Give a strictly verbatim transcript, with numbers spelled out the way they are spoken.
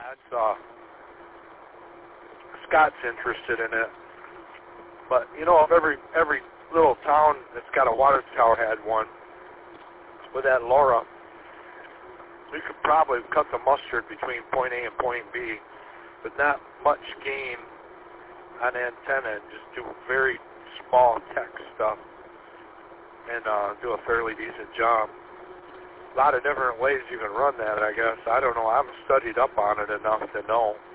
That's, uh, Scott's interested in it. But, you know, if every every little town that's got a water tower had one, with that LoRa, we could probably cut the mustard between point A and point B, but not much gain on antenna, and just do very small tech stuff and uh, do a fairly decent job. A lot of different ways you can run that, I guess. I don't know. I haven't studied up on it enough to know.